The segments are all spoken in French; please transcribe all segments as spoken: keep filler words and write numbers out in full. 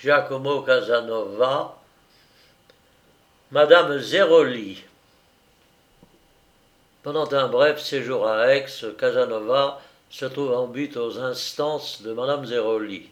Giacomo Casanova, Madame Zeroli. Pendant un bref séjour à Aix, Casanova se trouve en butte aux instances de Madame Zeroli.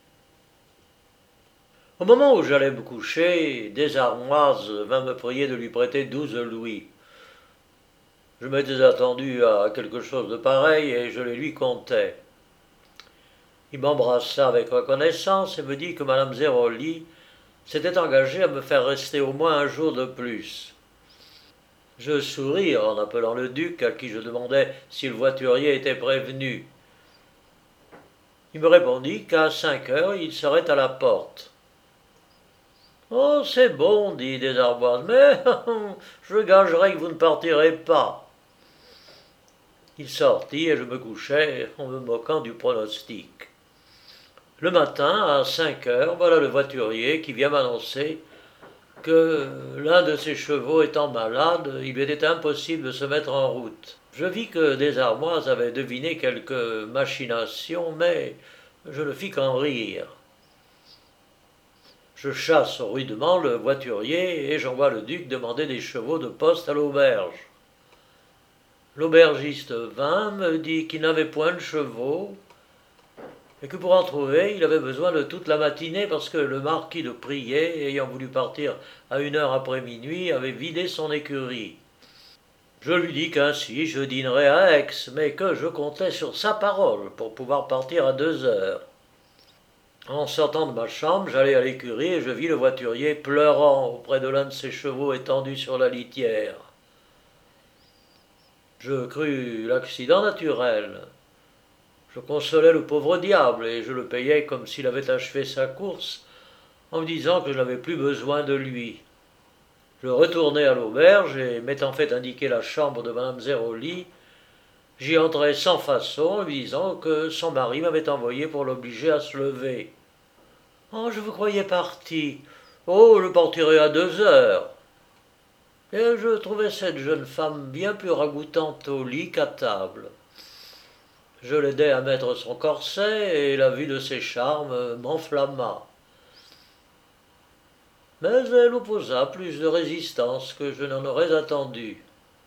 Au moment où j'allais me coucher, Desarmoise vint me prier de lui prêter douze louis. Je m'étais attendu à quelque chose de pareil et je les lui comptai. Il m'embrassa avec reconnaissance et me dit que Madame Zeroli s'était engagée à me faire rester au moins un jour de plus. Je souris en appelant le duc, à qui je demandais si le voiturier était prévenu. Il me répondit qu'à cinq heures il serait à la porte. « Oh, c'est bon, dit Desarmoise, mais je gagerai que vous ne partirez pas. » Il sortit et je me couchai en me moquant du pronostic. Le matin, à cinq heures, voilà le voiturier qui vient m'annoncer que l'un de ses chevaux étant malade, il lui était impossible de se mettre en route. Je vis que Desarmoise avait deviné quelque machination, mais je ne fis qu'en rire. Je chasse rudement le voiturier et j'envoie le duc demander des chevaux de poste à l'auberge. L'aubergiste vint, me dit qu'il n'avait point de chevaux, et que pour en trouver, il avait besoin de toute la matinée parce que le marquis de Prier, ayant voulu partir à une heure après minuit, avait vidé son écurie. Je lui dis qu'ainsi je dînerais à Aix, mais que je comptais sur sa parole pour pouvoir partir à deux heures. En sortant de ma chambre, j'allai à l'écurie et je vis le voiturier pleurant auprès de l'un de ses chevaux étendus sur la litière. Je crus l'accident naturel. Je consolais le pauvre diable et je le payais comme s'il avait achevé sa course, en me disant que je n'avais plus besoin de lui. Je retournai à l'auberge et, m'étant fait indiquer la chambre de Madame Zeroli, j'y entrai sans façon, en lui disant que son mari m'avait envoyé pour l'obliger à se lever. « Oh, je vous croyais parti. Oh, je partirai à deux heures. » Et je trouvais cette jeune femme bien plus ragoûtante au lit qu'à table. Je l'aidai à mettre son corset et la vue de ses charmes m'enflamma. Mais elle opposa plus de résistance que je n'en aurais attendu.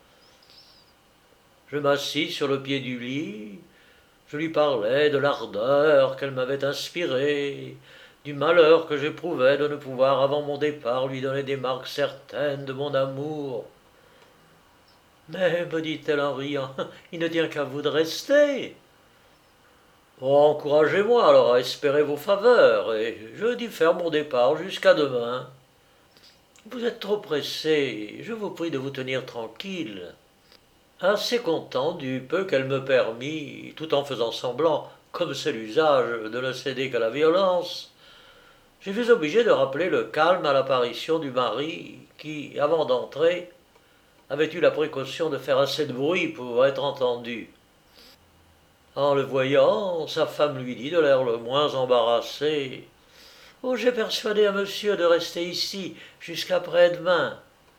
Je m'assis sur le pied du lit, je lui parlais de l'ardeur qu'elle m'avait inspirée, du malheur que j'éprouvais de ne pouvoir avant mon départ lui donner des marques certaines de mon amour. « Mais, me dit-elle en riant, il ne tient qu'à vous de rester. » Oh, encouragez-moi alors à espérer vos faveurs, et je dis faire mon départ jusqu'à demain. Vous êtes trop pressé, je vous prie de vous tenir tranquille. Assez content du peu qu'elle me permit, tout en faisant semblant, comme c'est l'usage, de ne céder qu'à la violence, je fus obligé de rappeler le calme à l'apparition du mari, qui, avant d'entrer, avait eu la précaution de faire assez de bruit pour être entendu. En le voyant, sa femme lui dit de l'air le moins embarrassé: « Oh, j'ai persuadé à monsieur de rester ici jusqu'après-demain. »«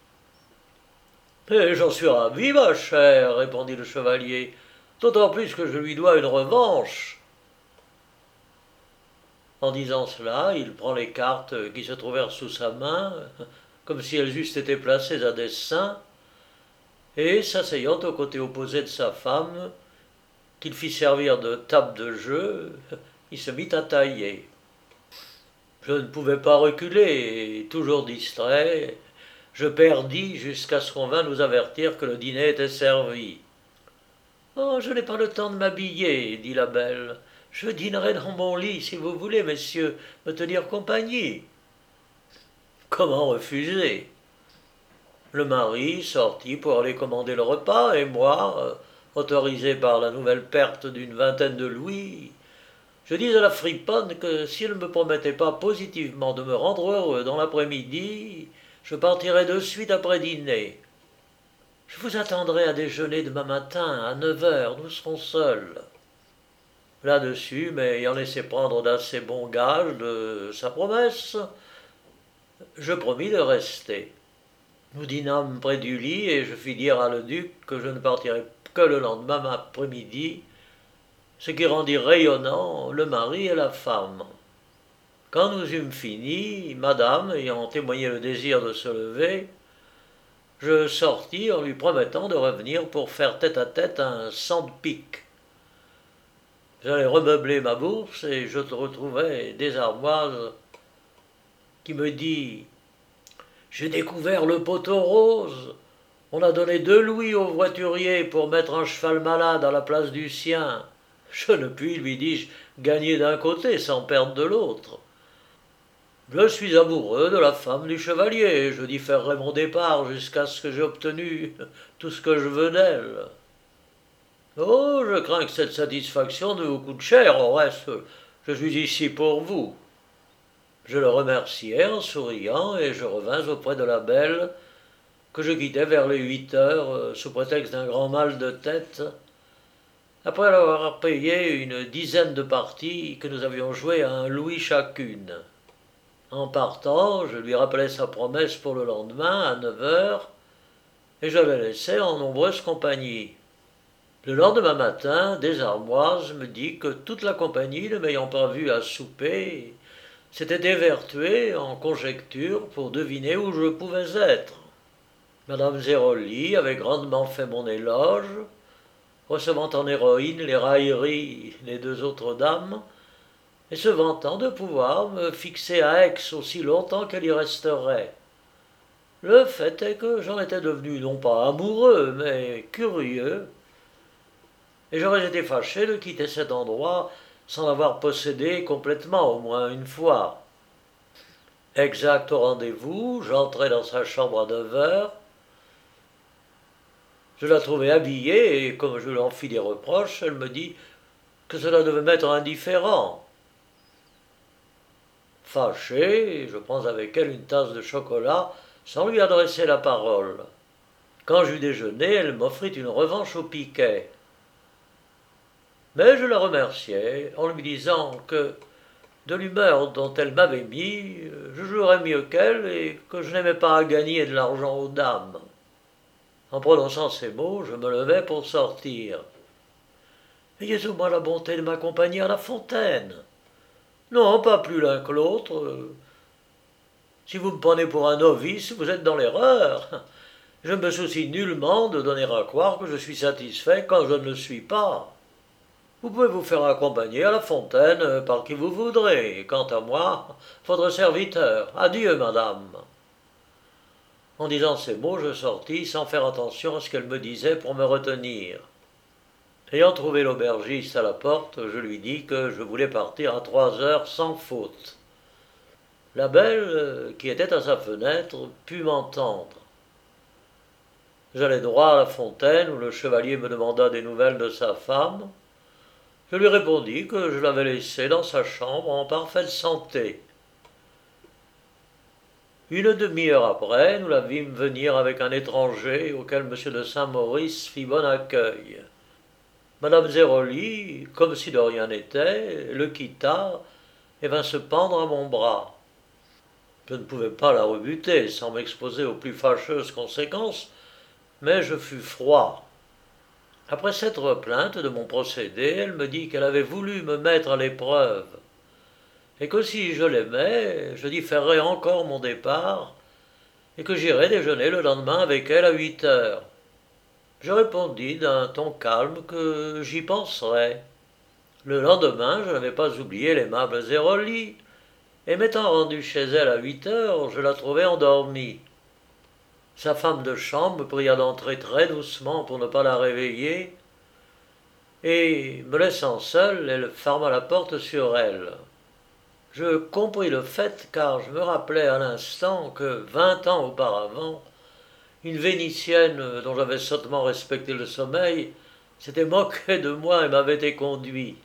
Mais j'en suis ravi, ma chère, répondit le chevalier, d'autant plus que je lui dois une revanche. » En disant cela, il prend les cartes qui se trouvèrent sous sa main, comme si elles eussent été placées à dessein, et, s'asseyant au côté opposé de sa femme, qu'il fit servir de table de jeu, il se mit à tailler. Je ne pouvais pas reculer, et, toujours distrait, je perdis jusqu'à ce qu'on vînt nous avertir que le dîner était servi. « Oh, je n'ai pas le temps de m'habiller, dit la belle. Je dînerai dans mon lit, si vous voulez, messieurs, me tenir compagnie. » Comment refuser? Le mari sortit pour aller commander le repas, et moi, autorisé par la nouvelle perte d'une vingtaine de louis, je dis à la friponne que s'il ne me promettait pas positivement de me rendre heureux dans l'après-midi, je partirais de suite après dîner. « Je vous attendrai à déjeuner demain matin, à neuf heures, nous serons seuls. » Là-dessus, m'ayant laissé prendre d'assez bons gages de sa promesse, je promis de rester. Nous dînâmes près du lit et je fis dire à le duc que je ne partirais que le lendemain après-midi, ce qui rendit rayonnant le mari et la femme. Quand nous eûmes fini, madame, ayant témoigné le désir de se lever, je sortis en lui promettant de revenir pour faire tête-à-tête un sandpick. J'allais remeubler ma bourse et je te retrouvais désarmoise qui me dit « J'ai découvert le poteau rose. On a donné deux louis au voiturier pour mettre un cheval malade à la place du sien. Je ne puis, lui dis-je, gagner d'un côté sans perdre de l'autre. Je suis amoureux de la femme du chevalier, je différerai mon départ jusqu'à ce que j'ai obtenu tout ce que je veux d'elle. Oh, je crains que cette satisfaction ne vous coûte cher, au reste, je suis ici pour vous. » Je le remerciai en souriant et je revins auprès de la belle, que je quittai vers les huit heures, sous prétexte d'un grand mal de tête, après avoir payé une dizaine de parties que nous avions jouées à un louis chacune. En partant, je lui rappelai sa promesse pour le lendemain, à neuf heures, et je la laissai en nombreuse compagnie. Le lendemain matin, Desarmoise me dit que toute la compagnie, ne m'ayant pas vu à souper, s'était évertuée en conjectures pour deviner où je pouvais être. Madame Zerolli avait grandement fait mon éloge, recevant en héroïne les railleries des deux autres dames, et se vantant de pouvoir me fixer à Aix aussi longtemps qu'elle y resterait. Le fait est que j'en étais devenu non pas amoureux, mais curieux, et j'aurais été fâché de quitter cet endroit sans l'avoir possédé complètement au moins une fois. Exact au rendez-vous, j'entrai dans sa chambre à neuf heures. Je la trouvai habillée, et comme je lui en fis des reproches, elle me dit que cela devait m'être indifférent. Fâché, je prends avec elle une tasse de chocolat sans lui adresser la parole. Quand j'eus déjeuné, elle m'offrit une revanche au piquet. Mais je la remerciai en lui disant que, de l'humeur dont elle m'avait mis, je jouerais mieux qu'elle et que je n'aimais pas à gagner de l'argent aux dames. En prononçant ces mots, je me levai pour sortir. « Ayez au moins la bonté de m'accompagner à la fontaine. »« Non, pas plus l'un que l'autre. Si vous me prenez pour un novice, vous êtes dans l'erreur. Je ne me soucie nullement de donner à croire que je suis satisfait quand je ne le suis pas. Vous pouvez vous faire accompagner à la fontaine par qui vous voudrez, et quant à moi, votre serviteur. Adieu, madame. » En disant ces mots, je sortis sans faire attention à ce qu'elle me disait pour me retenir. Ayant trouvé l'aubergiste à la porte, je lui dis que je voulais partir à trois heures sans faute. La belle, qui était à sa fenêtre, put m'entendre. J'allai droit à la fontaine où le chevalier me demanda des nouvelles de sa femme. Je lui répondis que je l'avais laissée dans sa chambre en parfaite santé. Une demi-heure après, nous la vîmes venir avec un étranger auquel M. de Saint-Maurice fit bon accueil. Madame Zerolli, comme si de rien n'était, le quitta et vint se pendre à mon bras. Je ne pouvais pas la rebuter sans m'exposer aux plus fâcheuses conséquences, mais je fus froid. Après s'être plainte de mon procédé, elle me dit qu'elle avait voulu me mettre à l'épreuve, et que si je l'aimais, je différerais encore mon départ, et que j'irais déjeuner le lendemain avec elle à huit heures. Je répondis d'un ton calme que j'y penserais. Le lendemain, je n'avais pas oublié l'aimable Zerolli, et m'étant rendu chez elle à huit heures, je la trouvai endormie. Sa femme de chambre me pria d'entrer très doucement pour ne pas la réveiller, et, me laissant seul, elle ferma la porte sur elle. Je compris le fait, car je me rappelais à l'instant que, vingt ans auparavant, une Vénitienne dont j'avais sottement respecté le sommeil s'était moquée de moi et m'avait éconduit.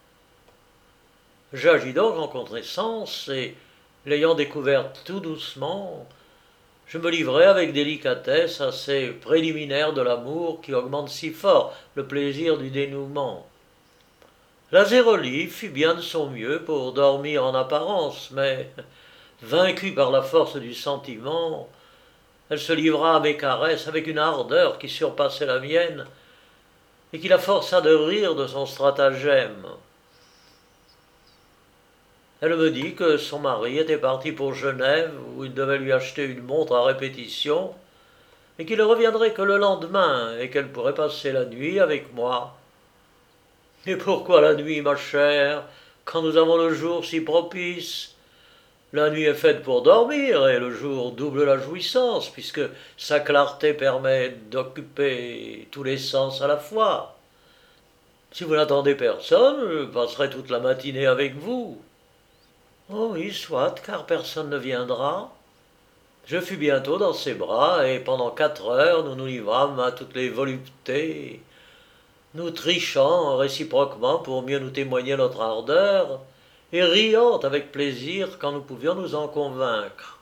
J'agis donc en contresens, et, l'ayant découverte tout doucement, je me livrai avec délicatesse à ces préliminaires de l'amour qui augmentent si fort le plaisir du dénouement. La Zerolli fit bien de son mieux pour dormir en apparence, mais, vaincue par la force du sentiment, elle se livra à mes caresses avec une ardeur qui surpassait la mienne et qui la força de rire de son stratagème. Elle me dit que son mari était parti pour Genève, où il devait lui acheter une montre à répétition, et qu'il ne reviendrait que le lendemain, et qu'elle pourrait passer la nuit avec moi. Et pourquoi la nuit, ma chère, quand nous avons le jour si propice? La nuit est faite pour dormir, et le jour double la jouissance, puisque sa clarté permet d'occuper tous les sens à la fois. Si vous n'attendez personne, je passerai toute la matinée avec vous. Oh oui, soit, car personne ne viendra. Je fus bientôt dans ses bras, et pendant quatre heures nous nous livrâmes à toutes les voluptés, nous trichant réciproquement pour mieux nous témoigner notre ardeur, et riant avec plaisir quand nous pouvions nous en convaincre.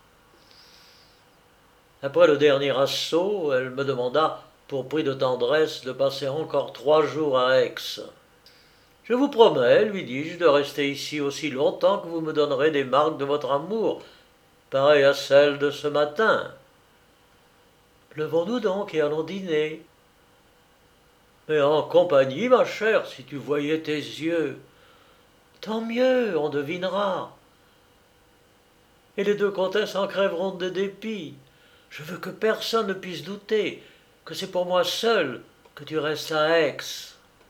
Après le dernier assaut, elle me demanda, pour prix de tendresse, de passer encore trois jours à Aix. Je vous promets, lui dis-je, de rester ici aussi longtemps que vous me donnerez des marques de votre amour, pareilles à celles de ce matin. Levons-nous donc et allons dîner. Mais en compagnie, ma chère, si tu voyais tes yeux. Tant mieux, on devinera. Et les deux comtesses en crèveront de dépit. Je veux que personne ne puisse douter que c'est pour moi seul que tu restes à Aix.